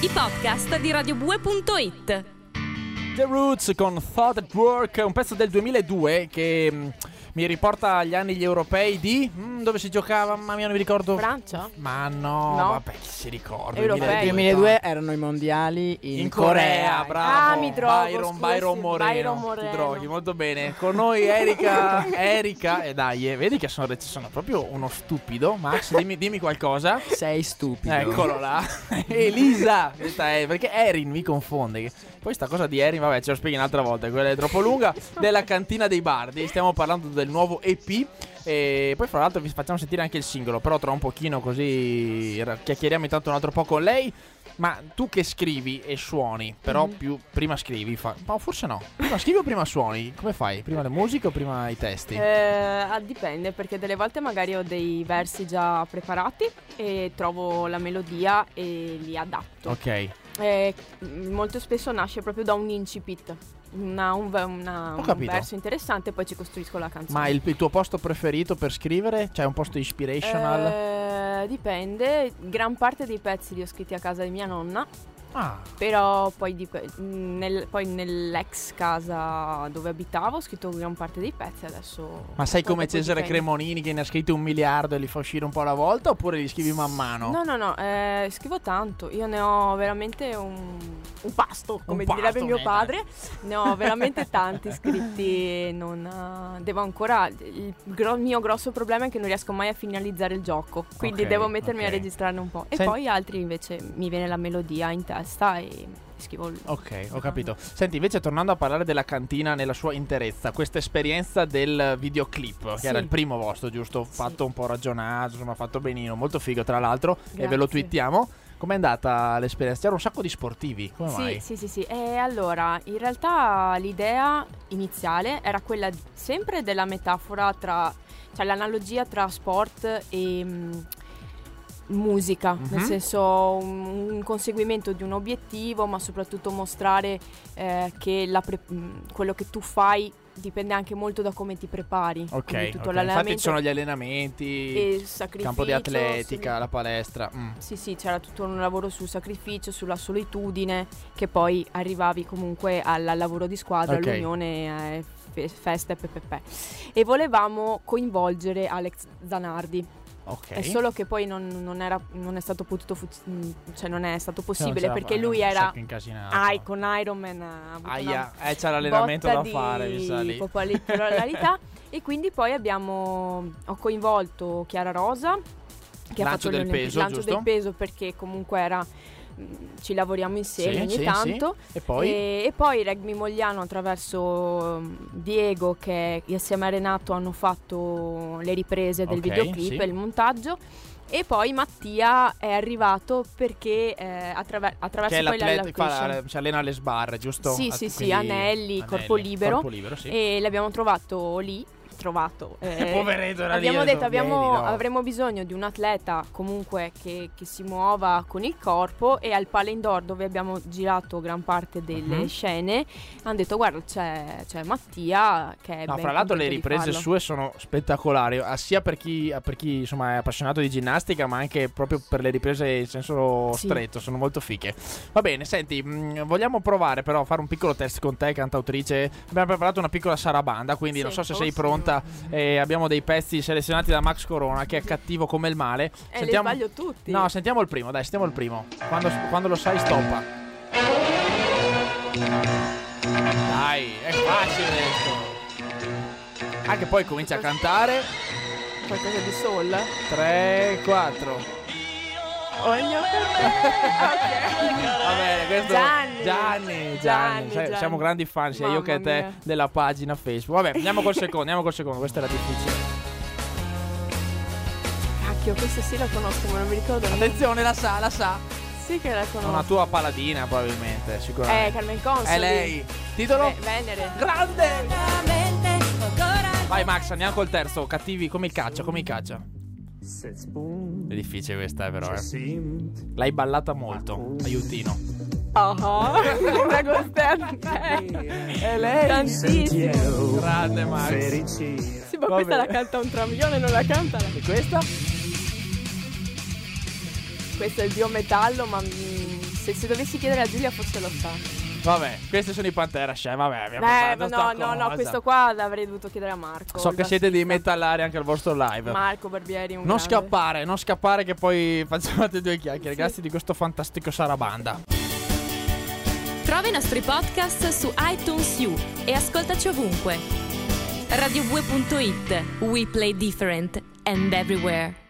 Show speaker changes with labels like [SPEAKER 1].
[SPEAKER 1] i podcast di radiobue.it.
[SPEAKER 2] The Roots con Thought at Work, un pezzo del 2002 che mi riporta agli anni gli europei di dove si giocava, mamma mia non mi ricordo.
[SPEAKER 3] Francia?
[SPEAKER 2] Ma no, vabbè, chi si ricorda?
[SPEAKER 3] Europei.
[SPEAKER 4] 2002 erano i mondiali in Corea.
[SPEAKER 2] Bravo.
[SPEAKER 3] Ah, mi drogo,
[SPEAKER 2] Byron Moreno. Ti droghi molto bene. Con noi Erika e dai, vedi che sono proprio uno stupido. Max, dimmi qualcosa.
[SPEAKER 4] Sei stupido.
[SPEAKER 2] Eccolo là. Elisa, questa è perché Erin mi confonde. Poi sta cosa di Erin, vabbè, ce lo spieghi un'altra volta, quella è troppo lunga. Della Cantina dei Bardi, stiamo parlando del nuovo EP. E poi fra l'altro vi facciamo sentire anche il singolo, però tra un pochino così chiacchieriamo intanto un altro po' con lei. Ma tu che scrivi e suoni, però più prima scrivi, ma forse no, prima scrivi o prima suoni? Come fai? Prima le musiche o prima i testi?
[SPEAKER 3] Dipende, perché delle volte magari ho dei versi già preparati e trovo la melodia e li adatto.
[SPEAKER 2] Ok.
[SPEAKER 3] Molto spesso nasce proprio da un incipit, un verso interessante, e poi ci costruisco la canzone.
[SPEAKER 2] Ma il tuo posto preferito per scrivere? C'è un posto inspirational?
[SPEAKER 3] Dipende, gran parte dei pezzi li ho scritti a casa di mia nonna. Però poi nell'ex casa dove abitavo ho scritto gran parte dei pezzi adesso.
[SPEAKER 2] Ma sei come Cesare
[SPEAKER 3] dipende.
[SPEAKER 2] Cremonini che ne ha scritto 1 miliardo e li fa uscire un po' alla volta, oppure li scrivi man mano?
[SPEAKER 3] No, scrivo tanto. Io ne ho veramente un pasto, come direbbe mio padre. Ne ho veramente tanti scritti. Devo ancora. Il mio grosso problema è che non riesco mai a finalizzare il gioco. Quindi devo mettermi a registrarne un po'. E poi altri invece mi viene la melodia in testa e scrivo.
[SPEAKER 2] Ok, ho capito. Senti, invece tornando a parlare della cantina nella sua interezza, questa esperienza del videoclip, che era il primo vostro, giusto? Fatto un po' ragionato, insomma, fatto benino, molto figo tra l'altro. Grazie. E ve lo twittiamo. Com'è andata l'esperienza? C'era un sacco di sportivi, come mai?
[SPEAKER 3] Sì. E allora, in realtà l'idea iniziale era quella sempre della metafora cioè l'analogia tra sport e musica, nel senso un conseguimento di un obiettivo, ma soprattutto mostrare che quello che tu fai dipende anche molto da come ti prepari.
[SPEAKER 2] Ok, infatti ci sono gli allenamenti,
[SPEAKER 3] e sacrificio,
[SPEAKER 2] campo di atletica, la palestra.
[SPEAKER 3] Sì, c'era tutto un lavoro sul sacrificio, sulla solitudine, che poi arrivavi comunque al lavoro di squadra, all'unione, feste, e volevamo coinvolgere Alex Zanardi.
[SPEAKER 2] Okay.
[SPEAKER 3] È solo che poi non è stato potuto cioè non è stato possibile perché lui era con Iron Man
[SPEAKER 2] c'è l'allenamento da fare, mi sa lì.
[SPEAKER 3] Popolarità e quindi poi ho coinvolto Chiara Rosa che ha fatto il lancio del peso perché comunque ci lavoriamo insieme ogni tanto. E poi Rugby Mogliano attraverso Diego, che insieme a Renato hanno fatto le riprese del videoclip e il montaggio. E poi Mattia è arrivato perché attraverso
[SPEAKER 2] che
[SPEAKER 3] poi
[SPEAKER 2] l'atleta si allena alle sbarre, giusto?
[SPEAKER 3] Sì, Anelli, corpo libero
[SPEAKER 2] sì.
[SPEAKER 3] E l'abbiamo trovato lì.
[SPEAKER 2] Poveretto, era
[SPEAKER 3] abbiamo
[SPEAKER 2] lì,
[SPEAKER 3] detto avremo bisogno di un atleta comunque che si muova con il corpo, e al Palindor, dove abbiamo girato gran parte delle scene, hanno detto guarda c'è Mattia che è ben
[SPEAKER 2] fra l'altro le riprese
[SPEAKER 3] farlo.
[SPEAKER 2] sue sono spettacolari, sia per chi insomma è appassionato di ginnastica, ma anche proprio per le riprese in senso stretto, sono molto fiche. Va bene, senti, vogliamo provare però a fare un piccolo test con te, cantautrice. Abbiamo preparato una piccola sarabanda, quindi non so se sei pronta. Abbiamo dei pezzi selezionati da Max Corona, che è cattivo come il male.
[SPEAKER 3] Li sbaglio tutti.
[SPEAKER 2] No, sentiamo il primo, dai, sentiamo il primo. Quando lo sai, stoppa. Dai, è facile adesso. Anche poi comincia a cantare.
[SPEAKER 3] Qualcosa di soul.
[SPEAKER 2] 3, 4.
[SPEAKER 3] Ogni
[SPEAKER 2] Va bene, questo Gianni. Siamo grandi fan, sia io che te, della pagina Facebook. Vabbè, andiamo col secondo, questo era difficile.
[SPEAKER 3] Cacchio, questo sì lo conosco, ma non mi ricordo.
[SPEAKER 2] Attenzione, la sa.
[SPEAKER 3] Sì che la conosco.
[SPEAKER 2] Una tua paladina probabilmente, sicuramente.
[SPEAKER 3] Carmen Consoli.
[SPEAKER 2] È lei. Titolo?
[SPEAKER 3] Venere.
[SPEAKER 2] Grande. Vai Max, andiamo col terzo. Cattivi come il caccia. È difficile questa, però. L'hai ballata molto. Aiutino.
[SPEAKER 3] Prego,
[SPEAKER 2] è lei.
[SPEAKER 3] Tantissimo.
[SPEAKER 2] Grande Max.
[SPEAKER 3] Sì, ma questa la canta un tramiglione, non la canta.
[SPEAKER 2] E questa?
[SPEAKER 3] Questo è il biometallo, ma Se dovessi chiedere a Giulia forse lo sa.
[SPEAKER 2] Vabbè, questi sono i Pantera Shell. Vabbè,
[SPEAKER 3] no, questo qua l'avrei dovuto chiedere a Marco.
[SPEAKER 2] So che siete dei metallari anche al vostro live.
[SPEAKER 3] Marco Barbieri,
[SPEAKER 2] non scappare che poi facciamo altre 2 chiacchiere. Grazie di questo fantastico Sarabanda.
[SPEAKER 1] Trova i nostri podcast su iTunes U e ascoltaci ovunque. Radio2.it. We play different and everywhere.